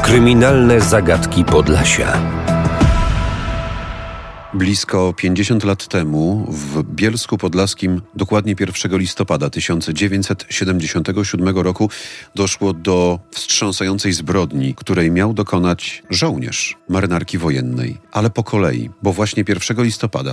Kryminalne zagadki Podlasia. Blisko 50 lat temu w Bielsku Podlaskim, dokładnie 1 listopada 1977 roku, doszło do wstrząsającej zbrodni, której miał dokonać żołnierz marynarki wojennej. Ale po kolei, bo właśnie 1 listopada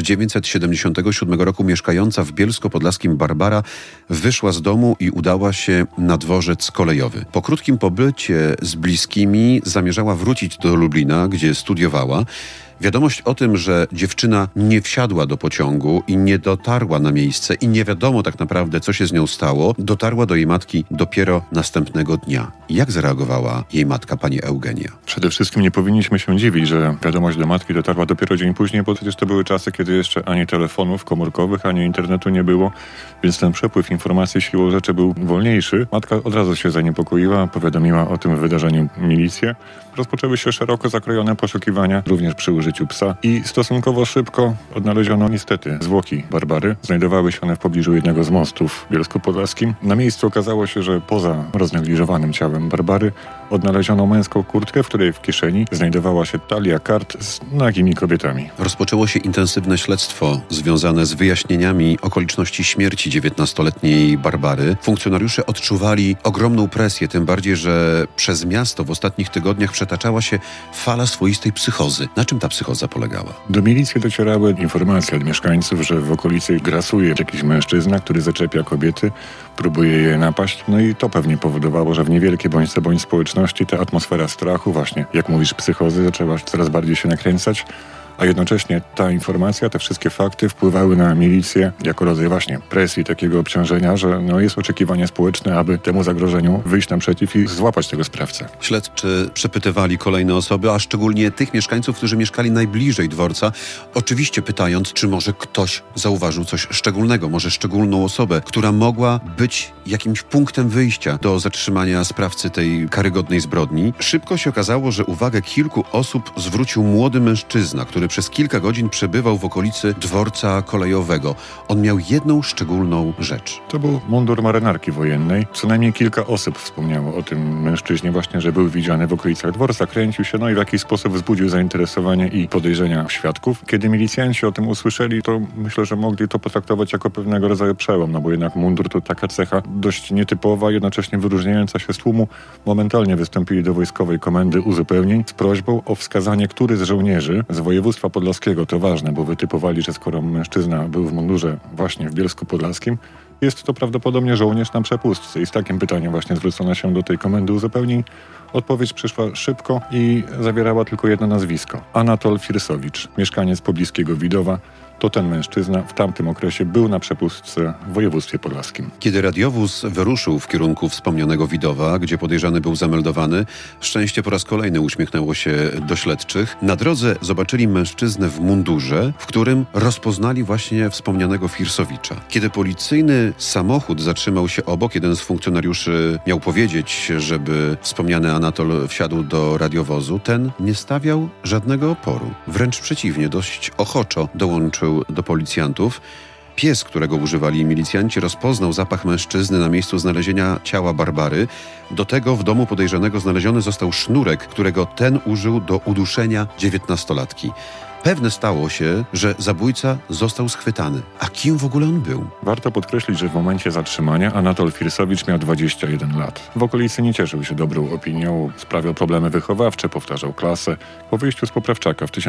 1977 roku mieszkająca w Bielsku Podlaskim Barbara wyszła z domu i udała się na dworzec kolejowy. Po krótkim pobycie z bliskimi zamierzała wrócić do Lublina, gdzie studiowała. Wiadomość o tym, że dziewczyna nie wsiadła do pociągu i nie dotarła na miejsce i nie wiadomo tak naprawdę, co się z nią stało, dotarła do jej matki dopiero następnego dnia. Jak zareagowała jej matka, pani Eugenia? Przede wszystkim nie powinniśmy się dziwić, że wiadomość do matki dotarła dopiero dzień później, bo przecież to były czasy, kiedy jeszcze ani telefonów komórkowych, ani internetu nie było, więc ten przepływ informacji siłą rzeczy był wolniejszy. Matka od razu się zaniepokoiła, powiadomiła o tym wydarzeniu milicję. Rozpoczęły się szeroko zakrojone poszukiwania, również przy użyciu psa, i stosunkowo szybko odnaleziono niestety zwłoki Barbary. Znajdowały się one w pobliżu jednego z mostów w Bielsku Podlaskim. Na miejscu okazało się, że poza roznegliżowanym ciałem Barbary odnaleziono męską kurtkę, w której w kieszeni znajdowała się talia kart z nagimi kobietami. Rozpoczęło się intensywne śledztwo związane z wyjaśnieniami okoliczności śmierci 19-letniej Barbary. Funkcjonariusze odczuwali ogromną presję, tym bardziej, że przez miasto w ostatnich tygodniach przetaczała się fala swoistej psychozy. Na czym ta psychoza polegała? Do milicji docierały informacje od mieszkańców, że w okolicy grasuje jakiś mężczyzna, który zaczepia kobiety, próbuje je napaść. No i to pewnie powodowało, że w niewielkiej bądź społeczności ta atmosfera strachu, właśnie jak mówisz, psychozy, zaczęła coraz bardziej się nakręcać. A jednocześnie ta informacja, te wszystkie fakty wpływały na milicję jako rodzaj właśnie presji, takiego obciążenia, że jest oczekiwanie społeczne, aby temu zagrożeniu wyjść naprzeciw i złapać tego sprawcę. Śledczy przepytywali kolejne osoby, a szczególnie tych mieszkańców, którzy mieszkali najbliżej dworca, oczywiście pytając, czy może ktoś zauważył coś szczególnego, może szczególną osobę, która mogła być jakimś punktem wyjścia do zatrzymania sprawcy tej karygodnej zbrodni. Szybko się okazało, że uwagę kilku osób zwrócił młody mężczyzna, który przez kilka godzin przebywał w okolicy dworca kolejowego. On miał jedną szczególną rzecz. To był mundur marynarki wojennej. Co najmniej kilka osób wspomniało o tym mężczyźnie właśnie, że był widziany w okolicach dworca, kręcił się, i w jakiś sposób wzbudził zainteresowanie i podejrzenia świadków. Kiedy milicjanci o tym usłyszeli, to myślę, że mogli to potraktować jako pewnego rodzaju przełom, bo jednak mundur to taka cecha dość nietypowa, jednocześnie wyróżniająca się z tłumu. Momentalnie wystąpili do wojskowej komendy uzupełnień z prośbą o wskazanie, który z żołnierzy z województwa podlaskiego, to ważne, bo wytypowali, że skoro mężczyzna był w mundurze właśnie w Bielsku Podlaskim, jest to prawdopodobnie żołnierz na przepustce. I z takim pytaniem właśnie zwrócono się do tej komendy uzupełnień. Odpowiedź przyszła szybko i zawierała tylko jedno nazwisko. Anatol Firsowicz, mieszkaniec pobliskiego Widowa. To ten mężczyzna w tamtym okresie był na przepustce w województwie podlaskim. Kiedy radiowóz wyruszył w kierunku wspomnianego Widowa, gdzie podejrzany był zameldowany, szczęście po raz kolejny uśmiechnęło się do śledczych. Na drodze zobaczyli mężczyznę w mundurze, w którym rozpoznali właśnie wspomnianego Firsowicza. Kiedy policyjny samochód zatrzymał się obok, jeden z funkcjonariuszy miał powiedzieć, żeby wspomniany Anatol wsiadł do radiowozu. Ten nie stawiał żadnego oporu. Wręcz przeciwnie, dość ochoczo dołączył do policjantów. Pies, którego używali milicjanci, rozpoznał zapach mężczyzny na miejscu znalezienia ciała Barbary. Do tego w domu podejrzanego znaleziony został sznurek, którego ten użył do uduszenia 19-latki. Pewne stało się, że zabójca został schwytany. A kim w ogóle on był? Warto podkreślić, że w momencie zatrzymania Anatol Firsowicz miał 21 lat. W okolicy nie cieszył się dobrą opinią, sprawiał problemy wychowawcze, powtarzał klasę. Po wyjściu z poprawczaka w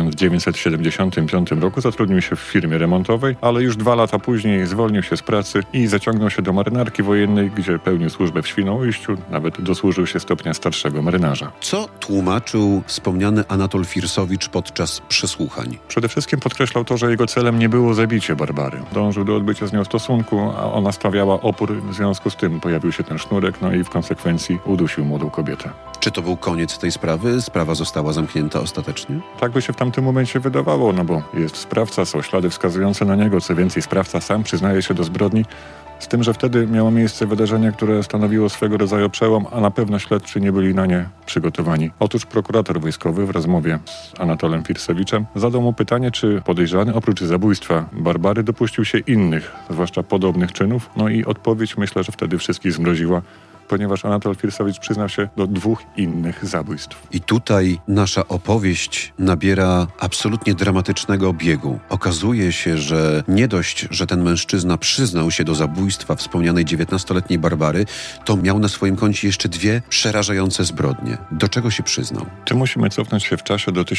1975 roku zatrudnił się w firmie remontowej, ale już 2 lata później zwolnił się z pracy i zaciągnął się do marynarki wojennej, gdzie pełnił służbę w Świnoujściu, nawet dosłużył się stopnia starszego marynarza. Co tłumaczył wspomniany Anatol Firsowicz podczas przesłuchań? Przede wszystkim podkreślał to, że jego celem nie było zabicie Barbary. Dążył do odbycia z nią stosunku, a ona stawiała opór, w związku z tym pojawił się ten sznurek, i w konsekwencji udusił młodą kobietę. Czy to był koniec tej sprawy? Sprawa została zamknięta ostatecznie? Tak by się w tamtym momencie wydawało, bo jest sprawca, są ślady wskazujące na niego, co więcej sprawca sam przyznaje się do zbrodni, z tym, że wtedy miało miejsce wydarzenie, które stanowiło swego rodzaju przełom, a na pewno śledczy nie byli na nie przygotowani. Otóż prokurator wojskowy w rozmowie z Anatolem Firsowiczem zadał mu pytanie, czy podejrzany oprócz zabójstwa Barbary dopuścił się innych, zwłaszcza podobnych czynów. I odpowiedź, myślę, że wtedy wszystkich zmroziła. ponieważ Anatol Firsowicz przyznał się do 2 innych zabójstw. I tutaj nasza opowieść nabiera absolutnie dramatycznego biegu. Okazuje się, że nie dość, że ten mężczyzna przyznał się do zabójstwa wspomnianej 19-letniej Barbary, to miał na swoim koncie jeszcze 2 przerażające zbrodnie. Do czego się przyznał? Tu musimy cofnąć się w czasie do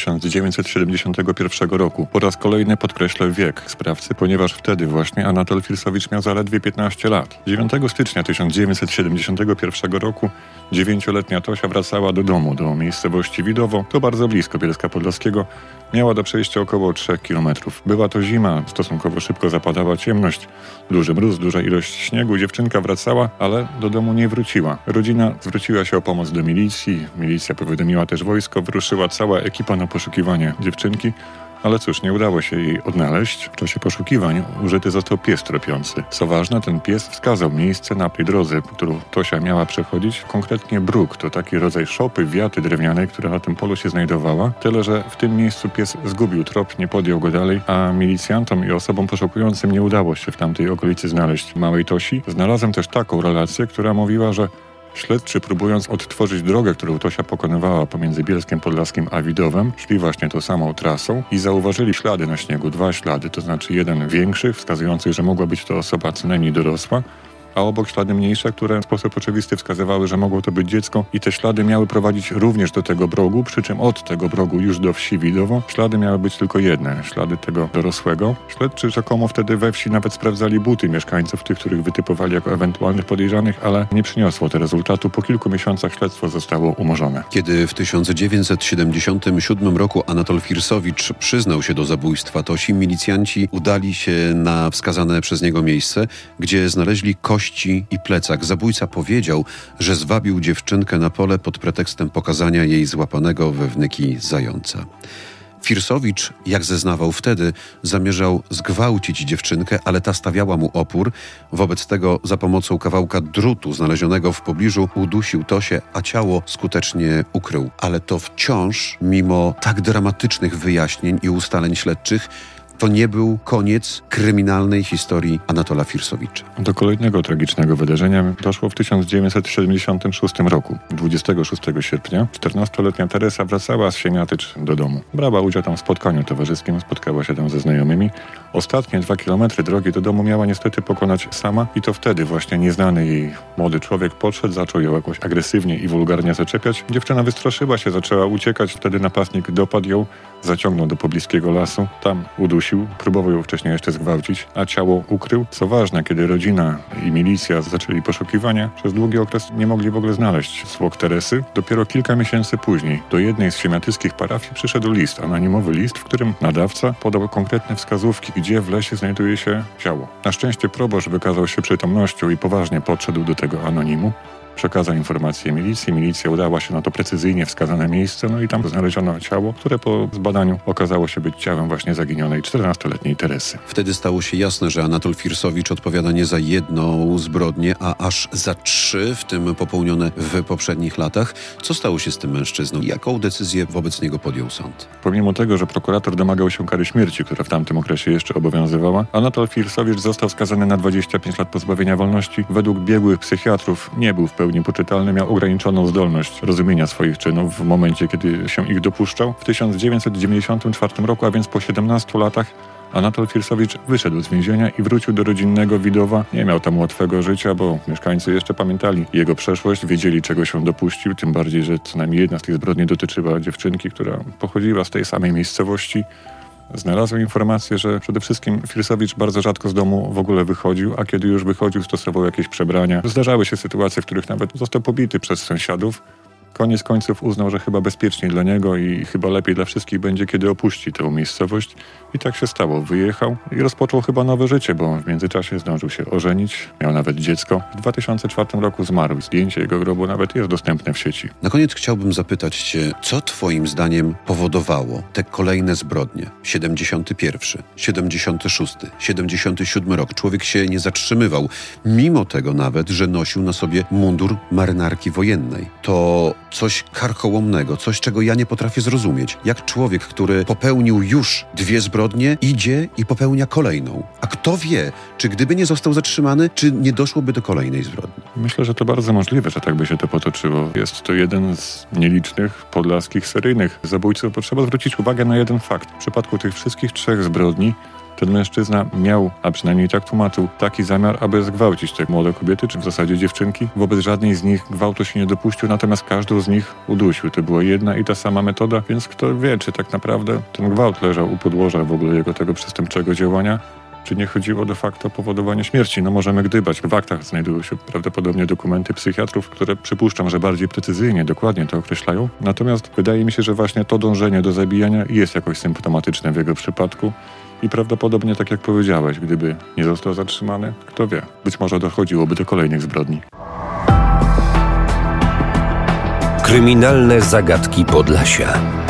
1971 roku. Po raz kolejny podkreślę wiek sprawcy, ponieważ wtedy właśnie Anatol Firsowicz miał zaledwie 15 lat. 9 stycznia 1971 roku 9-letnia Tosia wracała do domu, do miejscowości Widowo, to bardzo blisko Bielska Podlaskiego. Miała do przejścia około 3 kilometrów. Była to zima, stosunkowo szybko zapadała ciemność, duży mróz, duża ilość śniegu. Dziewczynka wracała, ale do domu nie wróciła. Rodzina zwróciła się o pomoc do milicji. Milicja powiadomiła też wojsko. Wyruszyła cała ekipa na poszukiwanie dziewczynki. Ale cóż, nie udało się jej odnaleźć. W czasie poszukiwań użyty został pies tropiący. Co ważne, ten pies wskazał miejsce na tej drodze, którą Tosia miała przechodzić, konkretnie bruk. To taki rodzaj szopy, wiaty drewnianej, która na tym polu się znajdowała. Tyle, że w tym miejscu pies zgubił trop, nie podjął go dalej, a milicjantom i osobom poszukującym nie udało się w tamtej okolicy znaleźć małej Tosi. Znalazłem też taką relację, która mówiła, że śledczy, próbując odtworzyć drogę, którą Tosia pokonywała pomiędzy Bielskiem Podlaskim a Widowem, szli właśnie tą samą trasą i zauważyli ślady na śniegu, 2 ślady, to znaczy jeden większy, wskazujący, że mogła być to osoba co najmniej dorosła, a obok ślady mniejsze, które w sposób oczywisty wskazywały, że mogło to być dziecko i te ślady miały prowadzić również do tego brogu, przy czym od tego brogu już do wsi Widowo ślady miały być tylko jedne, ślady tego dorosłego. Śledczy rzekomo wtedy we wsi nawet sprawdzali buty mieszkańców, tych, których wytypowali jako ewentualnych podejrzanych, ale nie przyniosło to rezultatu. Po kilku miesiącach śledztwo zostało umorzone. Kiedy w 1977 roku Anatol Firsowicz przyznał się do zabójstwa Tosi, milicjanci udali się na wskazane przez niego miejsce, gdzie znaleźli kości i plecak. Zabójca powiedział, że zwabił dziewczynkę na pole pod pretekstem pokazania jej złapanego we wnyki zająca. Firsowicz, jak zeznawał wtedy, zamierzał zgwałcić dziewczynkę, ale ta stawiała mu opór. Wobec tego za pomocą kawałka drutu znalezionego w pobliżu udusił Tosię, a ciało skutecznie ukrył. Ale to wciąż, mimo tak dramatycznych wyjaśnień i ustaleń śledczych, to nie był koniec kryminalnej historii Anatola Firsowicza. Do kolejnego tragicznego wydarzenia doszło w 1976 roku. 26 sierpnia 14-letnia Teresa wracała z Siemiatycz do domu. Brała udział tam w spotkaniu towarzyskim, spotkała się tam ze znajomymi. Ostatnie 2 kilometry drogi do domu miała niestety pokonać sama i to wtedy właśnie nieznany jej młody człowiek podszedł, zaczął ją jakoś agresywnie i wulgarnie zaczepiać. Dziewczyna wystraszyła się, zaczęła uciekać, wtedy napastnik dopadł ją, zaciągnął do pobliskiego lasu, tam udusił, próbował ją wcześniej jeszcze zgwałcić, a ciało ukrył. Co ważne, kiedy rodzina i milicja zaczęli poszukiwania, przez długi okres nie mogli w ogóle znaleźć zwłok Teresy. Dopiero kilka miesięcy później do jednej z siemiatyckich parafii przyszedł list, anonimowy list, w którym nadawca podał konkretne wskazówki, gdzie w lesie znajduje się ciało. Na szczęście proboszcz wykazał się przytomnością i poważnie podszedł do tego anonimu. Przekazał informację milicji. Milicja udała się na to precyzyjnie wskazane miejsce, no i tam znaleziono ciało, które po zbadaniu okazało się być ciałem właśnie zaginionej 14-letniej Teresy. Wtedy stało się jasne, że Anatol Firsowicz odpowiada nie za jedną zbrodnię, a aż za 3, w tym popełnione w poprzednich latach. Co stało się z tym mężczyzną? Jaką decyzję wobec niego podjął sąd? Pomimo tego, że prokurator domagał się kary śmierci, która w tamtym okresie jeszcze obowiązywała, Anatol Firsowicz został skazany na 25 lat pozbawienia wolności. Według biegłych psychiatrów nie był w pełni poczytalny, miał ograniczoną zdolność rozumienia swoich czynów w momencie, kiedy się ich dopuszczał. W 1994 roku, a więc po 17 latach, Anatol Firsowicz wyszedł z więzienia i wrócił do rodzinnego Widowa. Nie miał tam łatwego życia, bo mieszkańcy jeszcze pamiętali jego przeszłość, wiedzieli, czego się dopuścił, tym bardziej, że co najmniej jedna z tych zbrodni dotyczyła dziewczynki, która pochodziła z tej samej miejscowości. Znalazłem informację, że przede wszystkim Firsowicz bardzo rzadko z domu w ogóle wychodził, a kiedy już wychodził, stosował jakieś przebrania. Zdarzały się sytuacje, w których nawet został pobity przez sąsiadów. Koniec końców uznał, że chyba bezpieczniej dla niego i chyba lepiej dla wszystkich będzie, kiedy opuści tę miejscowość. I tak się stało. Wyjechał i rozpoczął chyba nowe życie, bo w międzyczasie zdążył się ożenić, miał nawet dziecko. W 2004 roku zmarł. Zdjęcie jego grobu nawet jest dostępne w sieci. Na koniec chciałbym zapytać Cię, co Twoim zdaniem powodowało te kolejne zbrodnie? 71, 76, 77 rok. Człowiek się nie zatrzymywał, mimo tego nawet, że nosił na sobie mundur marynarki wojennej. To coś karkołomnego, coś, czego ja nie potrafię zrozumieć. Jak człowiek, który popełnił już 2 zbrodnie, idzie i popełnia kolejną. A kto wie, czy gdyby nie został zatrzymany, czy nie doszłoby do kolejnej zbrodni? Myślę, że to bardzo możliwe, że tak by się to potoczyło. Jest to jeden z nielicznych podlaskich seryjnych zabójców, bo trzeba zwrócić uwagę na jeden fakt. W przypadku tych wszystkich 3 zbrodni ten mężczyzna miał, a przynajmniej tak tłumaczył, taki zamiar, aby zgwałcić te młode kobiety, czy w zasadzie dziewczynki. Wobec żadnej z nich gwałtu się nie dopuścił, natomiast każdą z nich udusił. To była jedna i ta sama metoda, więc kto wie, czy tak naprawdę ten gwałt leżał u podłoża w ogóle jego tego przestępczego działania, czy nie chodziło de facto o powodowanie śmierci. No możemy gdybać. W aktach znajdują się prawdopodobnie dokumenty psychiatrów, które przypuszczam, że bardziej precyzyjnie, dokładnie to określają. Natomiast wydaje mi się, że właśnie to dążenie do zabijania jest jakoś symptomatyczne w jego przypadku. I prawdopodobnie, tak jak powiedziałeś, gdyby nie został zatrzymany, kto wie, być może dochodziłoby do kolejnych zbrodni. Kryminalne zagadki Podlasia.